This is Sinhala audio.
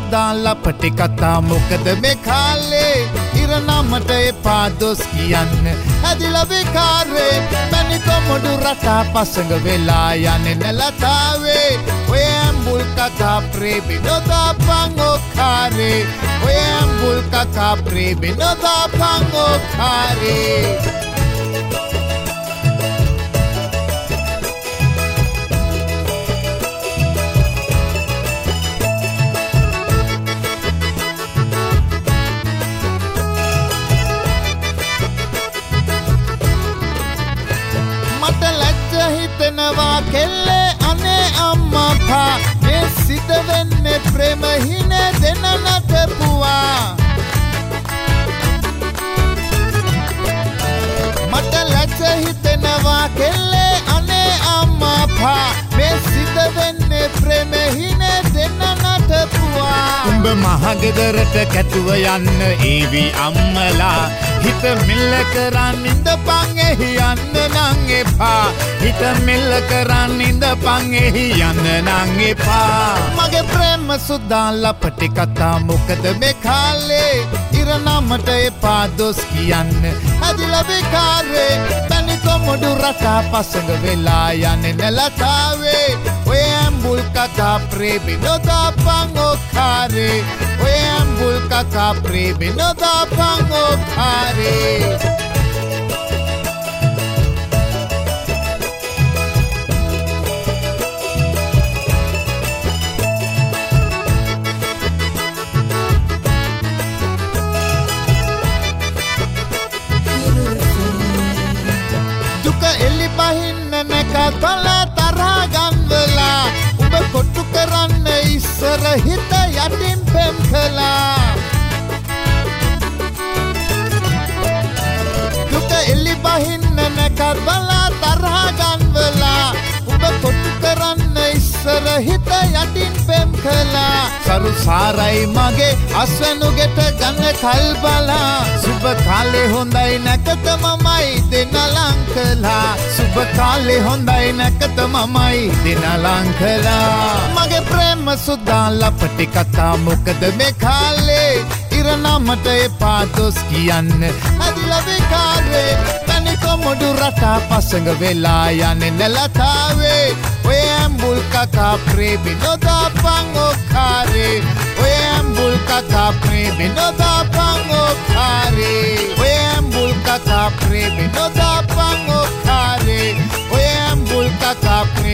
සුද්දා ලපටි කතා මොකද මේ කාලේ ඉරනමට එපා දොස් කියන්න හැදිලා විකාරේ මැනික මොඩු රටා පසඟ වෙලා යන්නේ නැලතාවේ ඔය ඇම්බුල් කකා ප්‍රේමි නොදාපන් ඔකාරේ ඔය ඇම්බුල් කකා ප්‍රේමි නොදාපන් ඔකාරේ හිතනවා කෙල්ලේ අනේ අම්මා පා මේ සිද්ධ වෙන්නේ ප්‍රේම හිනේ දෙන නටපුවා මට ලැජ්ජ හිතෙනවා කෙල්ලේ අනේ අම්මා පා මේ සිද්ධ වෙන්නේ ප්‍රේම හිනේ දෙන නටපුවා උඹ මහගෙදරට කැටුව යන්න ඒවි අම්මලා හිත මිල්ල කරන් ඉඳපන් එහි යන්න නං එපා හිත මිල්ල කරන් ඉඳපන් එහි යන්න නං එපා මගේ ප්‍රේම සුද්දා ලපටි කතා මොකද මේ කාලේ ඉරනමට එපා දොස් කියන්න හැදිලා විකාරේ තනික මොඩු රටා පසඟ වෙලා යන්නේ නැලතාවේ ඔය ඇම්බුල් කකා ප්‍රේමි නොදාපන් ඔකාරේ ඔය ඇම්බුල් කකා ප්‍රේමි නොදාපන් ඔකාරේ දුක එලි බහින්න නැකත් බලා තරහා ගන්වලා උඹ කොට්ටු කරන්න ඉස්සර හිත යටින් පෙම් කළා දුක එලි බහින්න නැකත් බලා තරහා ගන්වලා උඹ කොට්ටු කරන්න ඉස්සර හිත යටින් පෙම් කළා සරු සාරයි මගේ අස්වැනුගෙට ගන්න කල් බලා සුබ කාලේ හොඳයි නැකත මමයි දෙන ලංකලා සුබ කාලේ හොඳයි නැකත මමයි දෙන ලංකලා මගේ ප්‍රේම සුද්දා ලපටි කතා මොකද මේ කාලේ ඉරනමට එපා දොස් කියන්න හැදිලා විකාරේ තනික මොඩු රටා පසඟ වෙලා යන්නේ නැලතාවේ ඔය ඇම්බුල් කකා ප්‍රේමි නොදාපන් ඔකාරේ ඔය ඇම්බුල් කකා ප්‍රේමි නොදාපන් ඔකාරේ ඔය ඇම්බුල් කකා ප්‍රේමි නොදාපන් ඔකාරේ ඔය ඇම්බුල් කකා